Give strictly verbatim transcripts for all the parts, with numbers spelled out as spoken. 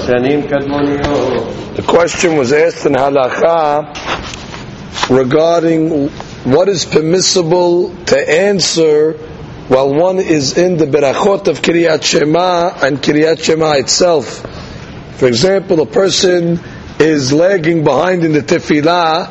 The question was asked in Halakha regarding what is permissible to answer while one is in the berachot of Kiryat Shema and Kiryat Shema itself. For example, a person is lagging behind in the tefillah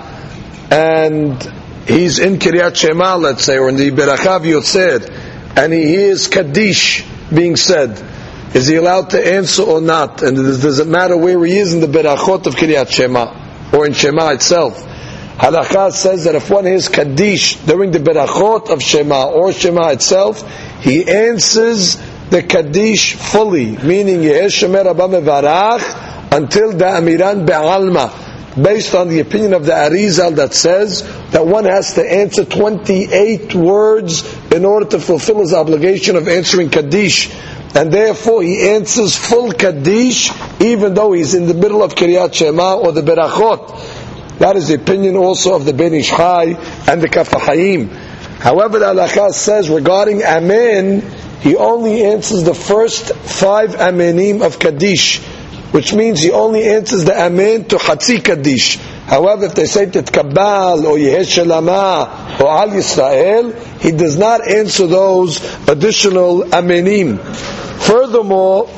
and he's in Kiryat Shema, let's say, or in the Berachah Yotzed, and he hears Kaddish being said. Is he allowed to answer or not? And does it matter where he is in the Berachot of Kiryat Shema or in Shema itself? Halakha says that if one hears Kaddish during the Berachot of Shema or Shema itself, he answers the Kaddish fully, meaning Yehesh Shemer Rabba Mevarach until the Amiran Be'alma, based on the opinion of the Arizal that says that one has to answer twenty-eight words in order to fulfill his obligation of answering Kaddish. And therefore he answers full Kaddish even though he's in the middle of Kiryat Shema or the Berachot. That is the opinion also of the Ben Ish Chai and the Kaf HaChaim. However, the Halakha says regarding Amen, he only answers the first five Amenim of Kaddish, which means he only answers the Amen to Hatzi Kaddish. However, if they say Tetkabal or Yehesh Shalama or Al Yisrael, he does not answer those additional Amenim. Furthermore,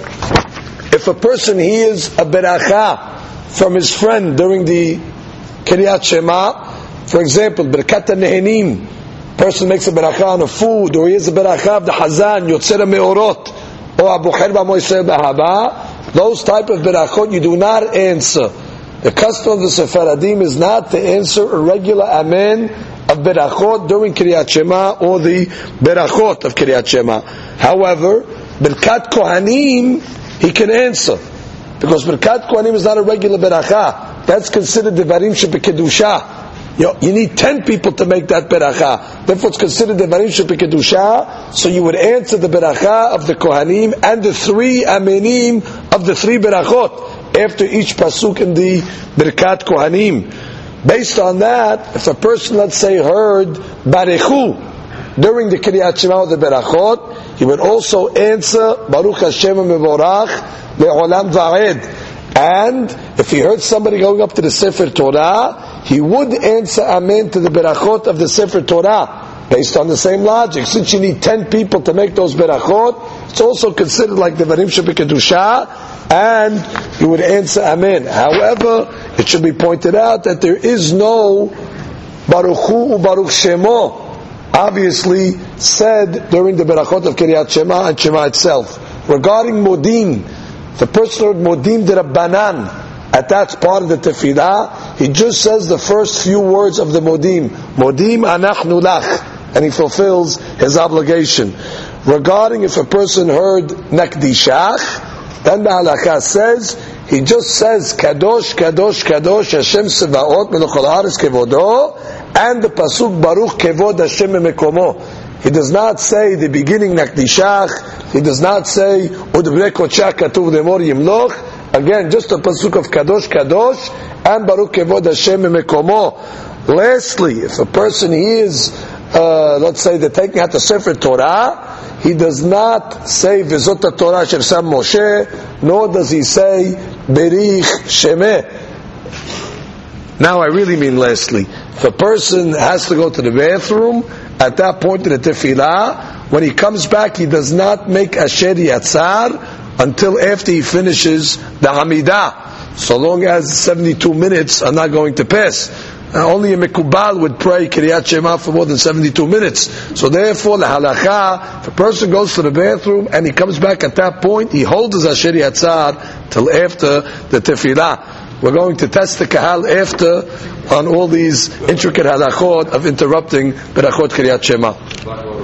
if a person hears a Beracha from his friend during the Kiryat Shema, for example, Berakat HaNehenim, person makes a Beracha on a food, or he hears a Beracha of the Hazan, Yotzer HaMeorot, or Abu Kherba Moiseh Bahaba, those type of Berachot you do not answer. The custom of the Sephardim is not to answer a regular Amen of Berachot during Kiryat Shema or the Berachot of Kiryat Shema. However, Birkat Kohanim, he can answer. Because Birkat Kohanim is not a regular Beracha. That's considered Devarim Shebekedusha. You, you need ten people to make that Beracha. Therefore it's considered Devarim Shebekedusha. So you would answer the Beracha of the Kohanim and the three Amenim of the three Berachot after each Pasuk in the Birkat Kohanim. Based on that, if a person, let's say, heard Barechu during the Kiryat Shema or the Berachot, he would also answer Baruch Hashem Mevorach Le'olam Va'ed. And if he heard somebody going up to the Sefer Torah, he would answer Amen to the Berachot of the Sefer Torah, based on the same logic. Since you need ten people to make those Berachot, it's also considered like the Devarim Shebekedusha, and you would answer Amen. However, it should be pointed out that there is no Baruch Hu Baruch Shemo, obviously said during the Berachot of Kiryat Shema and Shema itself. Regarding Modim, the person heard Modim de Rabbanan, at that part of the Tefillah, he just says the first few words of the Modim, Modim Anachnu Lach, and he fulfills his obligation. Regarding if a person heard Nakdishach, then the Halakha says, he just says Kadosh, Kadosh, Kadosh, Hashem Sevaot, Melochol Haaretz Kevodo, and the Pasuk Baruch Kevod Hashem Mekomo. He does not say the beginning Nakdishach, he does not say Udbre Kochach Katuv Lemor Yimloch. Again, just a Pasuk of Kadosh, Kadosh, and Baruch Kevod Hashem Mekomo. Lastly, if a person hears, uh, let's say they're taking out the Sefer Torah, he does not say V'zot HaTorah Asher Sam Moshe, nor does he say Berich Shemeh. Now I really mean lastly, if a person has to go to the bathroom, at that point in the tefillah, when he comes back, he does not make Asher Yatzar until after he finishes the Hamidah, so long as seventy-two minutes are not going to pass. Uh, only a Mekubal would pray Kiryat Shema for more than seventy-two minutes. So therefore, the halakha, if a person goes to the bathroom and he comes back at that point, he holds his Asher Yatzar till after the tefillah. We're going to test the kahal after on all these intricate halachot of interrupting Berachot Kiryat Shema.